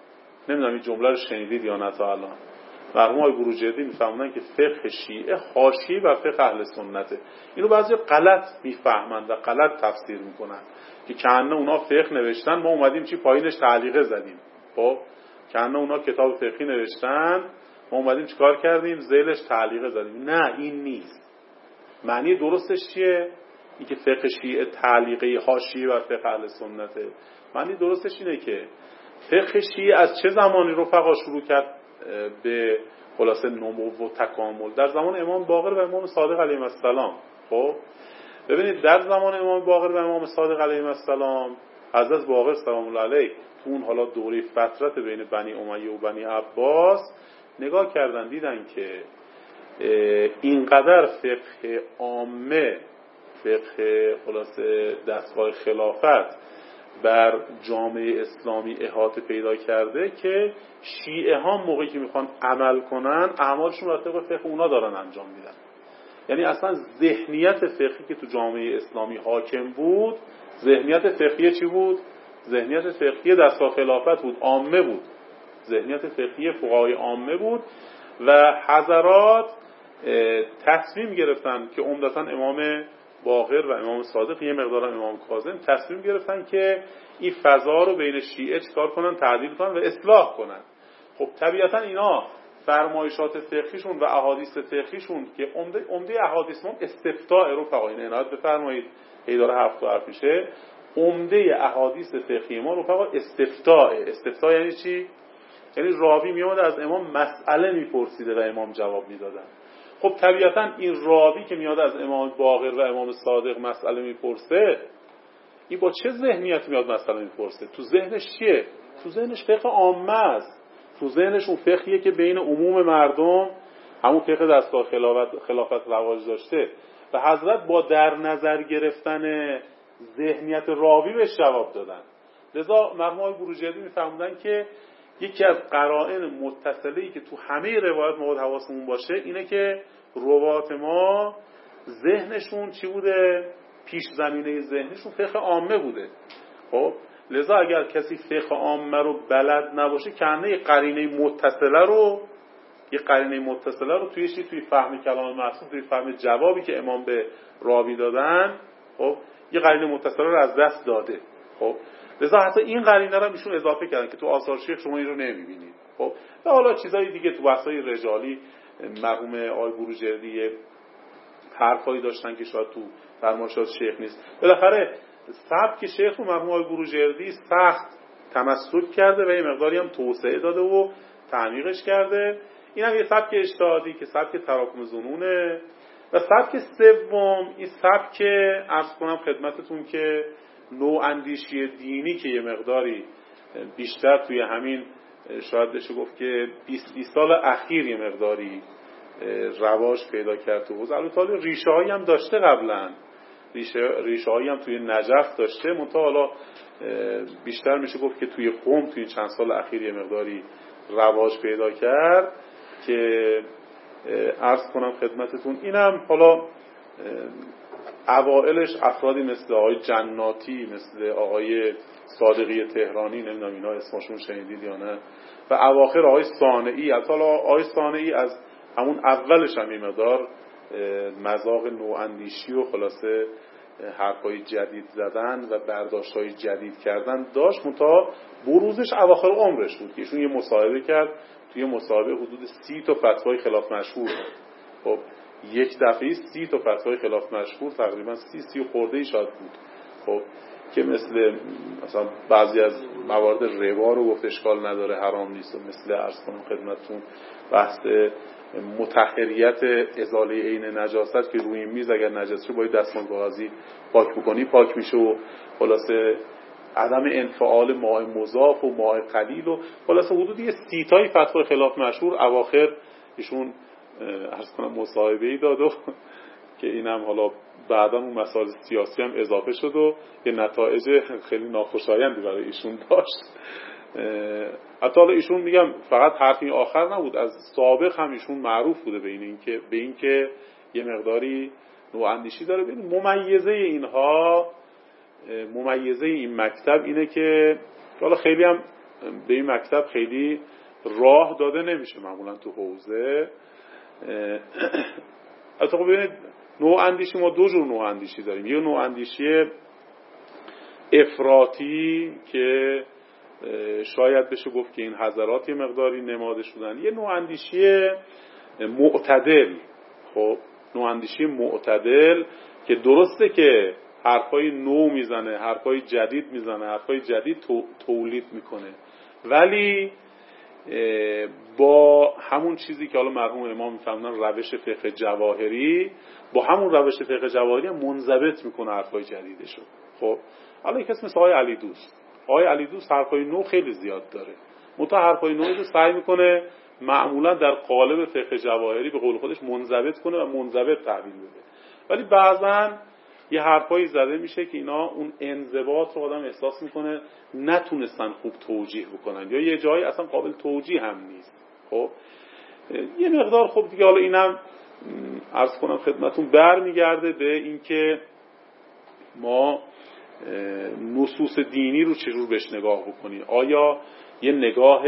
نمیدونم این جمله رو شنیدید یا نه تا الان. مرحوم آقای بروجردی میفهمونن که فقه شیعه حاشیه بر فقه اهل سنته. اینو بعضی غلط میفهمن و غلط تفسیر میکنن که کأنه اونا فقه نوشتن ما اومدیم چی پایینش تعلیقه زدیم. خب کأنه اونا کتاب فقهی نوشتن ما اومدیم چیکار کردیم ذیلش تعلیقه زدیم. نه این نیست. معنی درستش چیه؟ این که فقه شیعه تعلیقه حاشیه بر فقه اهل سنته. معنی درستش اینه که فقه شیعه از چه زمانی رفقا شروع کرد به خلاصه نمو و تکامل؟ در زمان امام باقر و امام صادق علیهم السلام. خب ببینید در زمان امام باقر و امام صادق علیهم السلام حضرت باقر سلام الله علیه تو اون حالا دوره فترت بین بنی امیه و بنی عباس نگاه کردن دیدن که اینقدر فقه عامه، فقه خلاصه دستگاه خلافت بر جامعه اسلامی احاطه پیدا کرده که شیعه ها موقعی که میخوان عمل کنن اعمالشون رو طبق فقه اونا دارن انجام میدن. یعنی اصلا ذهنیت فقهی که تو جامعه اسلامی حاکم بود ذهنیت فقهی چی بود؟ ذهنیت فقهی دستگاه خلافت بود، عامه بود، ذهنیت فقهی فقهای عامه بود و حضرات تصمیم گرفتن که عمدتاً امام باقر و امام صادق یه مقدار امام کاظم تصمیم گرفتن که این فضا رو بین شیعه چکار کنن؟ تعدیل کنن و اصلاح کنن. خب طبیعتاً اینا فرمایشات فقهیشون و احادیث فقهیشون که عمده احادیث هم استفتاء رو فقاهین عنایت بفرمایید ایداره 7 حرف میشه. عمده احادیث فقهی ما رو فقط استفتاء یعنی چی؟ یعنی راوی میاد از امام مسئله میپرسیده و امام جواب میدادن. خب طبیعتا این راوی که میاد از امام باقر و امام صادق مسئله میپرسه این با چه ذهنیت میاد مسئله میپرسه؟ تو ذهنش چیه؟ تو ذهنش فقه عامه است. تو ذهنش اون فقهیه که بین عموم مردم همون فقه دستگاه خلافت رواج داشته و حضرت با در نظر گرفتن ذهنیت راوی بهش جواب دادن. لذا مرحوم آقای بروجردی میفهموندن که یکی از قرائن متصله‌ای که تو همه روایات ما حواسمون باشه اینه که روات ما ذهنشون چی بوده؟ پیش زمینه ذهنشون فقه عامه بوده. خب لذا اگر کسی فقه عامه رو بلد نباشه کنه یه قرینه متصله رو توی فهم کلام معصوم، توی فهم جوابی که امام به راوی دادن، خب یه قرینه متصله رو از دست داده. خب لذا حتی این قرینه رو ایشون اضافه کردن که تو آثار شیخ شما این رو نمیبینید. خب و حالا چیزای دیگه تو بحث‌های رجالی مرحوم آقای بروجردی حرفایی داشتن که شاید تو فرمایشات شیخ نیست. بالاخره سبک شیخ رو مرحوم آقای بروجردی سخت تمسک کرده و یه مقداری هم توسعه داده و تعمیقش کرده. این هم یه سبک اجتهادی که سبک تراکم ظنونه. و سبک سوم این سبک عرض کنم خدمتتون که نوع اندیشی دینی که یه مقداری بیشتر توی همین شاید بشه گفت که 20 سال اخیر یه مقداری رواج پیدا کرد تو حوزه. البته ریشه هایی هم داشته قبلا، ریشه هایی هم توی نجف داشته، منتها حالا بیشتر میشه گفت که توی قم توی چند سال اخیر یه مقداری رواج پیدا کرد که عرض کنم خدمتتون. اینم حالا اوائلش افرادی مثل آقای جناتی، مثل آقای صادقی تهرانی، نمیدونم اینا اسمشون شنیدید یا نه، و اواخر آقای صانعی. حالا آقای صانعی از همون اولش هم این مقدار مذاق نواندیشی و خلاصه حرفای جدید زدن و برداشت‌های جدید کردن داشت، منتها بروزش اواخر عمرش بود که ایشون یه مصاحبه کرد. توی مصاحبه حدود 30 تا فتوای خلاف مشهور. خب یک دفعه 30 تا فتوای خلاف مشهور، تقریبا 30 خورده شاید بود. خب که مثلا بعضی از موارد ربا رو گفت اشکال نداره، حرام نیست، و مثل عرض کنم خدمتتون بحث مطهریت ازاله عین نجاست که روی میز اگر نجس رو باید دستمال کاغذی پاک بکنی پاک میشه، و خلاصه عدم انفعال ماء مضاف و ماء قلیل، و خلاصه حدود 30 تای فتوا خلاف مشهور اواخر ایشون عرض کنم مصاحبه‌ای داد و که اینم حالا بعدا اون مسائل سیاسی هم اضافه شد و یه نتایج خیلی ناخوشایندی برای ایشون داشت. حتی حالا ایشون میگم فقط حرفی آخر نبود، از سابق هم ایشون معروف بوده به این که یه مقداری نواندیشی داره. ببین ممیزه این مکتب اینه که حالا خیلی هم به این مکتب خیلی راه داده نمیشه معمولا تو حوزه. البته خب ببینید نوع اندیشی، ما دو جور نوع اندیشی داریم. یه نوع اندیشی افراطی که شاید بشه گفت که این حضرات یه مقداری نماده شدن. یه نوع اندیشی معتدل. خب نوع اندیشی معتدل که درسته که حرفای نو میزنه، حرفای جدید میزنه، حرفای جدید تولید میکنه، ولی با همون چیزی که حالا مرحوم امام میفهمن روش فقه جواهری، با همون روش فقه جواهری هم منضبط میکنه حرفای جدیدشو. خب حالا یک اسم مثل آقای علی دوست، آقای علی دوست حرفای نو خیلی زیاد داره، منتها حرفای نو رو سعی میکنه معمولا در قالب فقه جواهری به قول خودش منضبط کنه و منضبط تحویل بده. ولی بعضا یه حرفایی زده میشه که اینا اون انضباط رو آدم احساس میکنه نتونستن خوب توجیه بکنن، یا یه جایی اصلا قابل توجیه هم نیست. خب یه مقدار خب دیگه حالا اینم عرض کنم خدمتون برمیگرده به اینکه ما نصوص دینی رو چجور بهش نگاه بکنیم. آیا یه نگاه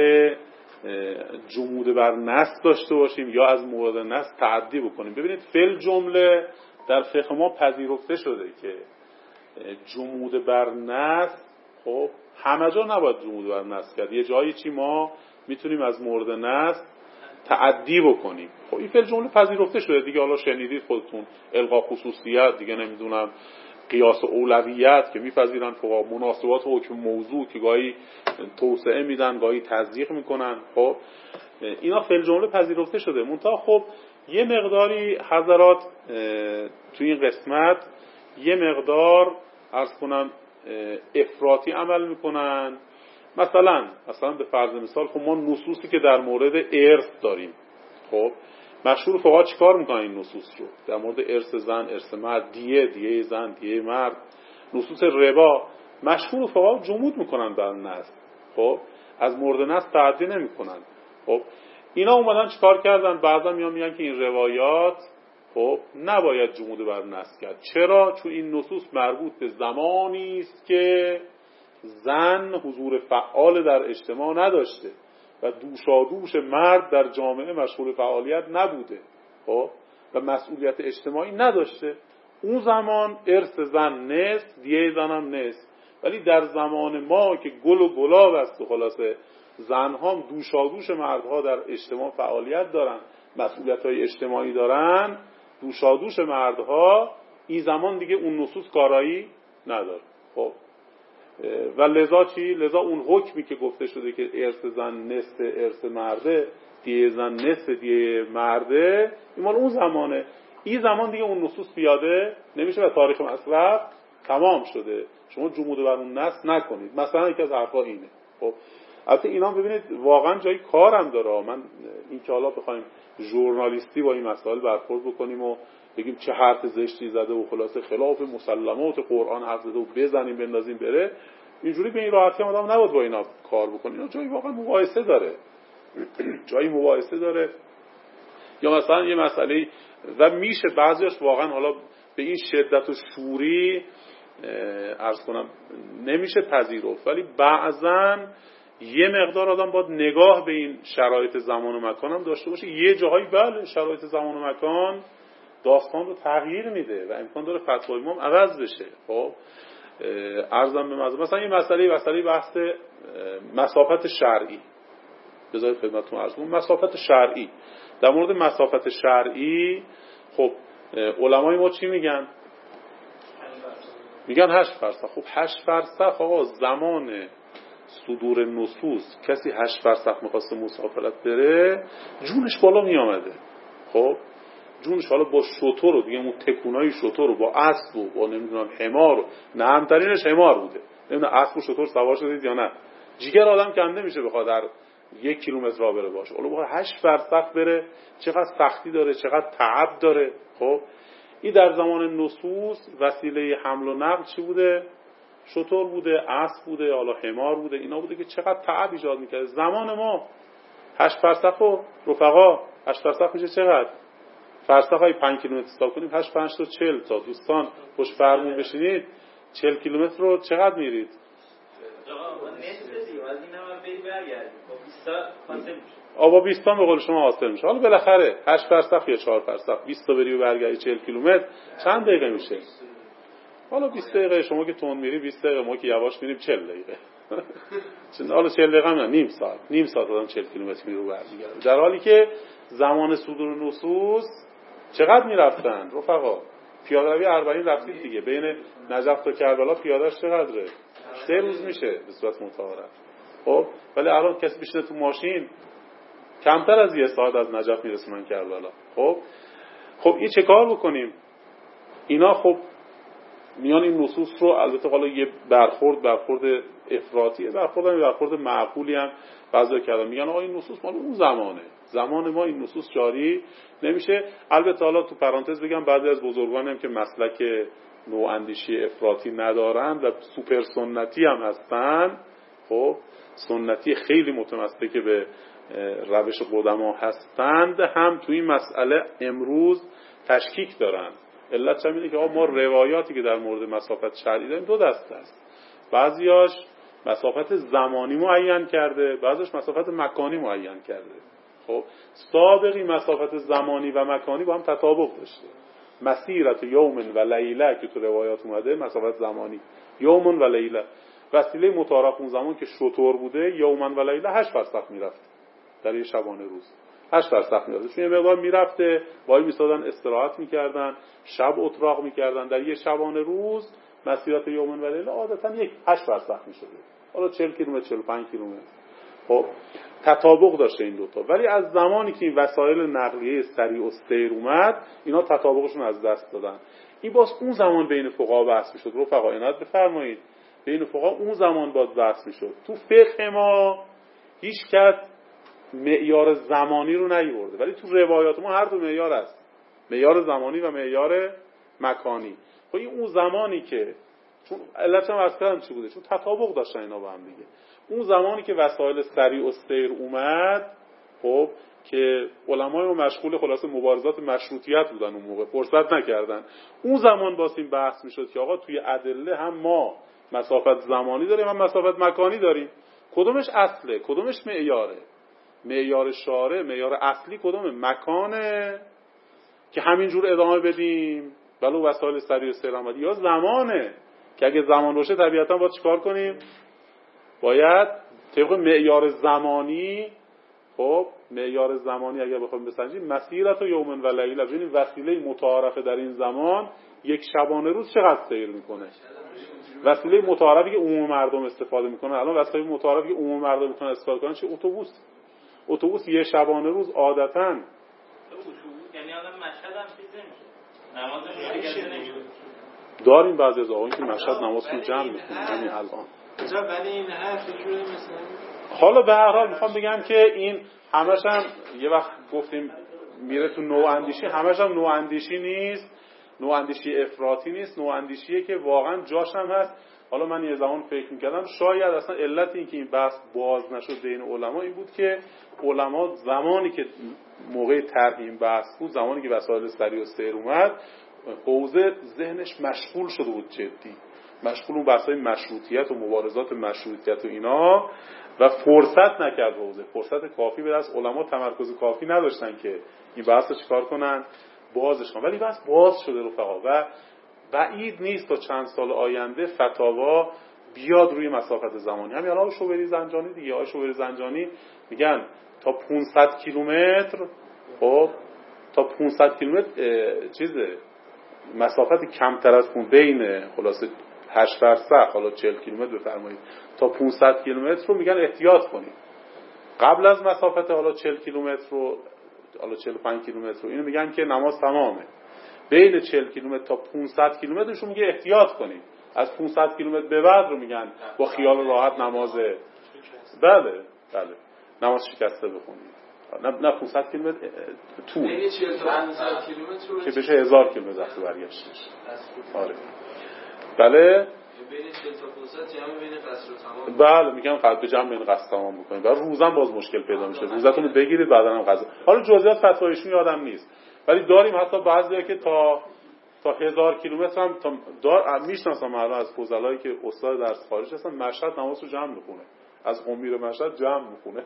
جمود بر نص داشته باشیم یا از مورد نص تعدی بکنیم؟ ببینید فعل جمله در فقه ما پذیرفته شده که جمود بر نص خب همه جا نباید جمود بر نص کرد، یه جایی چی ما میتونیم از مورد نص تعدی بکنیم. خب این فعل جمله پذیرفته شده دیگه. حالا شنیدید خودتون الغا خصوصیت، دیگه نمیدونم قیاس اولویت که میپذیرن فقها، مناسبات حکم موضوع که گاهی توسعه میدن گاهی تضییق میکنن. خب اینا فعل جمله پذیرفته شده. منتها خب یه مقداری حضرات توی این قسمت یه مقدار عرض کنم افراطی عمل میکنن. مثلا به فرض مثال خب ما نصوصی که در مورد ارث داریم، خب مشهور فقها چیکار میکنن این نصوص رو در مورد ارث زن، ارث مرد، دیه زن، دیه مرد، نصوص ربا، مشهور فقها جمود میکنن بر نص. خب از مورد نص تعدی نمیکنن. خب اینا اومدن چیکار کردن؟ بعضا میگن که این روایات خب نباید جمود بر نص کرد. چرا؟ چون این نصوص مربوط به زمانی است که زن حضور فعال در اجتماع نداشته و دوشادوش مرد در جامعه مشغول فعالیت نبوده، خب و مسئولیت اجتماعی نداشته. اون زمان ارث زن نصف، دیه زن هم نصف. ولی در زمان ما که گل و گلاب است و خلاصه زنها هم دوشادوش مردها در اجتماع فعالیت دارن، مسئولیت‌های اجتماعی دارن، دوشادوش مردها، این زمان دیگه اون نصوص کارایی نداره. خب و لذا چی؟ لذا اون حکمی که گفته شده که ارث زن نصف ارث مرده، دیه زن نصف دیه مرده، این مال اون زمانه. این زمان دیگه اون نصوص پیاده نمیشه و تاریخ مصرف تمام شده. شما جمود بر اون نص نکنید. مثلا یکی از حرفا اینه. خب البته اینا ببینید واقعا جای کارم داره. من این که حالا بخوایم ژورنالیستی با این مسائل برخورد بکنیم و بگیم چه حرف زشتی زده و خلاصه خلاف مسلمات قرآن حرف زده و بزنیم بندازیم بره، اینجوری به این راحتی هم آدم نباید با اینا کار بکنه. اینا جایی واقعا مقایسه داره. جایی مقایسه داره. یا مثلا یه مسئله و میشه بعضیش واقعا حالا به این شدت و شوری عرض کنم نمیشه پذیرفت، ولی بعضا یه مقدار آدم باید نگاه به این شرایط زمان و مکان هم داشته باشه. یه جاهایی بله شرایط زمان و مکان داستان رو تغییر میده و امکان داره فتوای امام عوض بشه. خب عرضم به مثلا یه مسئله بحث مسافت شرعی، بذارید خدمتتون عرض کنم. مسافت شرعی، در مورد مسافت شرعی خب علمای ما چی میگن؟ میگن 8 فرسخ. خب 8 فرسخ آقا زمان صدور نصوص کسی 8 فرسخ میخواسته مسافرت بره جونش بالا میامده. خب جونش حالا با شتر و دیگه اون تکونای شتر و با اسب و با نمیدونم حمار و نهمترینش حمار بوده، نمیدونم اسب و شتر سوار شدید یا نه، جیگر آدم کنده میشه بخواد در 1 کیلومتر راه بره باشه. حالا بخواد 8 فرسخ بره چقدر سختی داره، چقدر تعب داره. خب این در زمان نصوص وسیله حمل و نقل چی بوده؟ شتر بوده، اسب بوده، حالا حمار بوده، اینا بوده که چقدر تعب ایجاد میکرده. زمان ما 8 فرسخ و رفقا 8 فرسخ میشه چقدر؟ فرسخ های 5 کیلومتر حساب کنیم 8 5 تا 40 تا دوستان پشت فرمون بشینید 40 کیلومتر رو چقدر میرید؟ برگردیم با 20 تا حاصل میشه. با 20 تا به قول شما حاصل میشه. حالا بالاخره 8 فرسخ یا 4 فرسخ 20 تا بری و برگردی 40 کیلومتر چند دقیقه میشه؟ حالا 20 دقیقه شما که تون میری 20 دقیقه، ما که یواش میریم 40 دقیقه. حالا 40 دقیقه هم نه، نیم ساعت آدم 40 کیلومتر میره و برمیگرده. در حالی که زمان صدور نصوص چقدر میرفتن رفقا؟ پیاده روی 40 رفتید دیگه، بین نجف تا کربلا پیادهش چقدره؟ 3 روز میشه به صورت متعارف. خب ولی الان کسی بشینه تو ماشین کمتر از 1 ساعت از نجف میرسونن کربلا. خب این چه کار بکنیم؟ اینا خب میان این نصوص رو، البته حالا یه برخورد افراطیه، برخورد معقولی هم بعضیا کردن، میگن آقا این نصوص مال اون زمان ما این نصوص جاری نمیشه. البته حالا تو پرانتز بگم بعضی از بزرگان هم که مسلک نواندیشی افراطی ندارن و سوپر سنتی هم هستن، خب سنتی خیلی متمسک به روش قدما هستند، هم تو این مسئله امروز تشکیک دارن. علت چه میگه که آقا ما روایاتی که در مورد مسافت شرعی داریم 2 دسته است. بعضیاش مسافت زمانی معین کرده، بعضیش مسافت مکانی معین کرده. خب سابقی مسافت زمانی و مکانی با هم تطابق داشته. مسیرت یوم و لیله که تو روایات اومده مسافت زمانی یوم و لیله، وسیله متعارف اون زمان که شطور بوده یوم و لیله 8 فرسخ میرفت در یه شبانه روز، 8 فرسخ میرفت. چون یه مقدار میرفته وای میسادن استراحت میکردن، شب اتراق میکردن، در یه شبانه روز مسیرت یوم و لیله عادتا 8 فرسخ میشده، حالا 40 کیلومتر 45 کیلومتر. خب تطابق داشته این دوتا. ولی از زمانی که این وسایل نقلیه سریع و سیر اومد اینا تطابقشون از دست دادن. این باز اون زمان بین فقها بحث میشد. رفقا عنایت بفرمایید، بین فقها اون زمان باز بحث میشد. تو فقه ما هیچ کس معیار زمانی رو نیورده، ولی تو روایات ما هر دو معیار هست، معیار زمانی و معیار مکانی. خب این اون زمانی که چون علتش هم اصلا چی بوده؟ چون تطابق داشتن اینا با هم دیگه. اون زمانی که وسایل سریع و سیر اومد، خب که علمای ما مشغول خلاصه مبارزات مشروطیت بودن اون موقع، فرصت نکردن. اون زمان واسه بحث میشد که آقا توی ادله هم ما مسافت زمانی داریم هم مسافت مکانی داریم، کدومش اصله کدومش معیاره؟ معیار شارع معیار اصلی کدومه؟ مکانه که همینجور ادامه بدیم ولو وسایل سریع و سیر اومد، یا زمانه که اگه زمان باشه طبیعتا باید چیکار کنیم؟ باید طبق معیار زمانی، خب معیار زمانی اگر بخوایم بسنجیم مسیرت و یومن و لیله، ببینید وسیله متعارفه در این زمان یک شبانه روز چقدر سیر میکنه. وسیله متعارفی که عموم مردم استفاده میکنن، الان وسایل متعارفی که عموم مردم میتونن استفاده کنن چه؟ اتوبوس یه شبانه روز عادتاً یعنی الان مشهد هم چیز نمیشه، نماز نمیشه. داریم بعضی از آقایون که مشهد نمازشون جمع میکنن همین الان. ولی این حرف جوری مثلا حالا به هر حال میخوام بگم که این همش هم یه وقت گفتیم میره تو نواندیشی، همش هم نواندیشی نیست، نواندیشی افراطی نیست، نواندیشیه که واقعا جاش هم هست. حالا من یه زمان فکر میکردم شاید اصلا علت این که این بحث باز نشد بین علما این بود که علما زمانی که موقع طرح این بحث بود، زمانی که وسایل سریع و سیر اومد، حوزه ذهنش مشغول شده بود، جدی مشغول اون بحثای مشروطیت و مبارزات مشروطیت و اینا، و فرصت نکرد حوزه، فرصت کافی به دست علما، تمرکز کافی نداشتن که این بحث رو چیکار کنن، بازش کنن. ولی بحث باز شده رفقا و بعید نیست تا چند سال آینده فتاوا بیاد روی مسافت زمانی. همین الان شوبری زنجانی دیگه، آقای شوبری زنجانی میگن تا 500 کیلومتر، خب تا 500 کیلومتر چیزه مسافت کمتر از اون بین خلاصه 8 فرسخ، حالا 40 کیلومتر بفرمایید، تا 500 کیلومتر رو میگن احتیاط کنید. قبل از مسافت حالا 40 کیلومتر رو، حالا 45 کیلومتر رو، اینو میگن که نماز تمامه. بین 40 کیلومتر تا 500 کیلومترش رو میگه احتیاط کنید. از 500 کیلومتر به بعد رو میگن با خیال راحت نمازه، بله نماز شکسته بخونید. نه 500 کیلومتر طول، بین 40 تا 500 کیلومتر که بشه 1000 کیلومتر وقتی برگشت. آره بله بین 40 تا 500 جمع بین قصر و تمام. بله میگم قد به جمع بین قصر تمام بکنید. و روزم باز مشکل پیدا میشه، روزتون رو بگیرید بعدا هم قضا. حالا جزئیات فتوایشون یادم نیست، ولی داریم حتی بعضیا که تا 1000 کیلومتر هم میشناسم الان از فضلایی که استاد درس خارج هستن، مشهد نماز رو جمع میکنه. از امیر مشهد جمع میخونه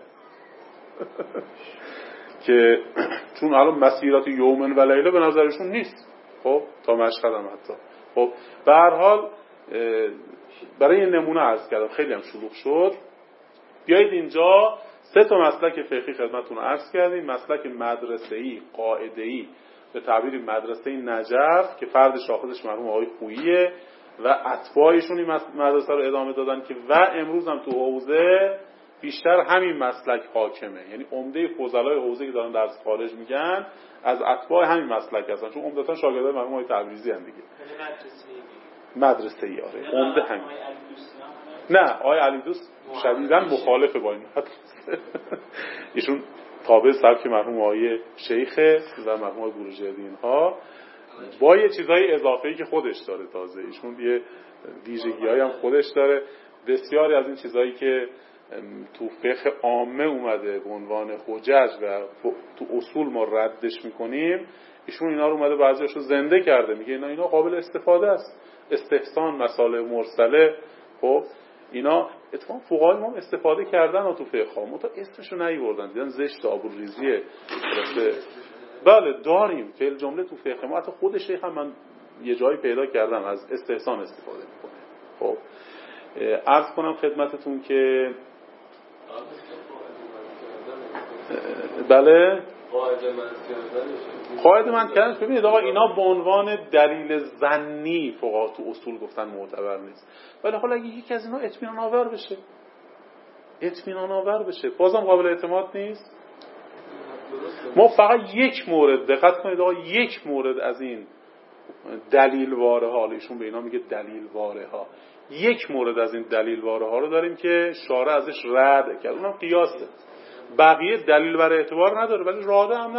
که چون الان مسیرات یومن و لیله به نظرشون نیست، خب تا مشهد هم حتی. خب به هر حال برای این نمونه عرض کردم، خیلی هم شلوغ شد. بیایید اینجا 3 تا مسلک فقهی خدمتتون عرض کردیم. مسلک مدرسه‌ای قاعده‌ای به تعبیر مدرسه نجف که فرد شاخصش مرحوم آقای خوییه و اتباعشون این مدرسه رو ادامه دادن که و امروز هم تو حوزه بیشتر همین مسلک حاکمه. یعنی عمده فضلای حوزه که دارن درس خارج میگن از اتباع همین مسلک هستن، چون عمدتاً شاگردای مرحوم آقای تبریزی ان دیگه. مدرسه‌ای آره، عمده همین. نه آقای علی دوست شدیداً مخالفه با این مدرسه. ایشون تابع سبک مرحوم آقای شیخه و مرحوم آقای بروجردی اینها، با یه چیزای اضافه‌ای که خودش داره. تازه ایشون یه ویژگی‌هایی هم خودش داره. بسیاری از این چیزایی که تو فقه عامه اومده به عنوان حجج و تو اصول ما ردش میکنیم، ایشون اینا رو اومده بعضیاشو زنده کرده، میگه اینا قابل استفاده است. استحسان، مسائل مرسله، خب اینا اتفاقا فقهای ما استفاده کردن و تو فقه ها تا اسمشو نیوردن، دیدن زشت آبروریزیه. بله داریم فعل جمله تو فقه ما، حتی خود شیخ هم من یه جایی پیدا کردم از استحسان استفاده میکنه. خب عرض کنم خدمتتون که بله قاعده من کردنش، ببینید آقا اینا به عنوان دلیل ظنی فقها تو اصول گفتن معتبر نیست، ولی حالا اگه یکی از اینا اطمینان آور بشه بازم قابل اعتماد نیست. ما فقط یک مورد دقت کنید آقا، یک مورد از این دلیل واره ها، ایشون به اینا میگه دلیل واره ها، یک مورد از این دلیل واره ها رو داریم که شارع ازش رد کرد، اونم قیاسه. بقیه دلیل برای اعتبار نداره ولی راده هم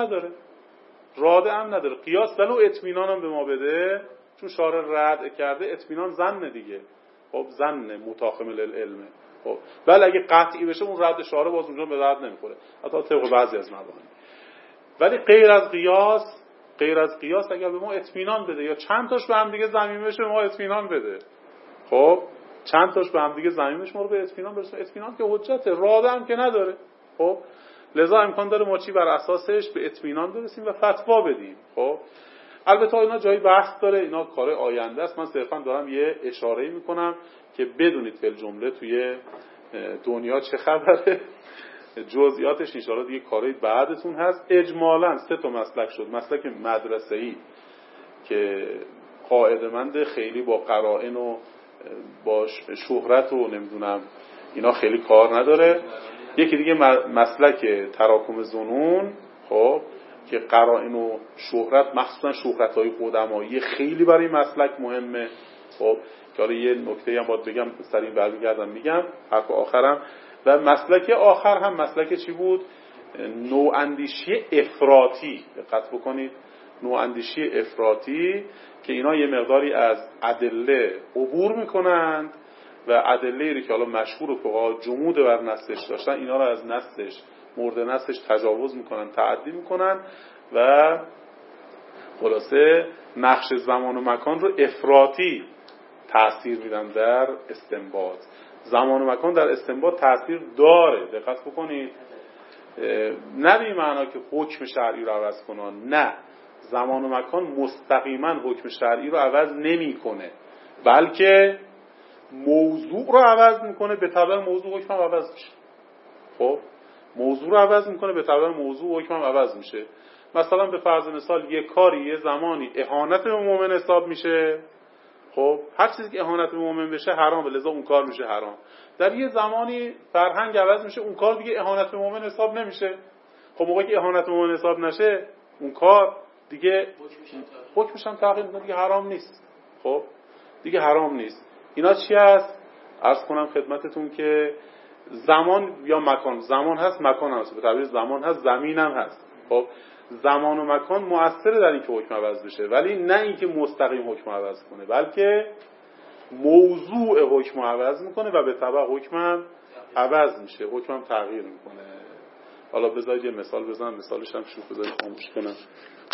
نداره. قیاس ولو اطمینان هم به ما بده، چون شارع رد کرده، اطمینان ظن دیگه. خب ظن متاخم للعلم. خب ولی اگه قطعی بشه اون رد شارع باز اونجا به درد نمیخوره، حتی طبق بعضی از مبانی. ولی غیر از قیاس اگر به ما اطمینان بده یا چند تاش به هم دیگه ضمیم بشه ما اطمینان بده، خب چند تاش به هم دیگه ضمیم بشه ما رو به اطمینان برسونه، اطمینان که حجته، راده هم که نداره. خب لذا امکان داره ما چی بر اساسش به اطمینان برسیم و فتوا بدیم. خب البته اینا جای بحث داره، اینا کار آینده است، من صرفا دارم یه اشاره‌ای میکنم که بدونید فی الجمله توی دنیا چه خبره. جزئیاتش ان شاءالله دیگه کارهای بعدتون هست. اجمالاً 3 تا مسلک شد. مسلک مدرسه‌ای که قاعده‌مند، خیلی با قرائن و با شهرت و نمیدونم اینا خیلی کار نداره. یکی دیگه مسلک تراکم ظنون، خب که قرائن و شهرت، مخصوصا شهرت‌های قدمایی خیلی برای مسلک مهمه. خب که حالا یه نکته هم باید بگم، سریع برمیگردم میگم حرف آخرم. و مسلک آخر هم مسلک چی بود؟ نواندیشی افراطی. دقت بکنید، نواندیشی افراطی که اینا یه مقداری از ادله عبور میکنند و ادله‌ای رو که حالا مشهور فقها جمود بر نصش داشتن، اینا رو از نصش مورد نصش تجاوز میکنن، تعدی میکنن و خلاصه نقش زمان و مکان رو افراطی تأثیر میدن در استنباط. زمان و مکان در استنباط تأثیر داره، دقت بکنید. نه به این معنا که حکم شرعی رو عوض کنن، نه، زمان و مکان مستقیما حکم شرعی رو عوض نمیکنه، بلکه موضوع رو عوض میکنه، به تبع موضوع حکم هم عوض میشه. خب موضوع رو عوض میکنه، به تبع موضوع حکم هم عوض میشه. مثلا به فرض مثال یه کاری یه زمانی اهانت به مؤمن حساب میشه، خب هر چیزی که اهانت به مؤمن بشه حرامه، لذا اون کار میشه حرام. در یه زمانی فرهنگ عوض میشه، اون کار دیگه اهانت به مؤمن حساب نمیشه. خب موقعی که اهانت به مؤمن حساب نشه، اون کار دیگه حکمش هم تغییر میکنه، دیگه حرام نیست. خب دیگه حرام نیست. اینا چی هست؟ عرض کنم خدمتتون که زمان یا مکان، زمان هست مکان هست، به تعبیر زمان هست زمین هم هست. خب زمان و مکان مؤثره در این که حکم عوض بشه، ولی نه اینکه مستقیم حکم عوض کنه، بلکه موضوع حکم عوض میکنه و به تبع حکم هم عوض میشه، حکم هم تغییر میکنه. حالا بذارید یه مثال بزنم، مثالش هم شوخ بذارید خاموش کنم.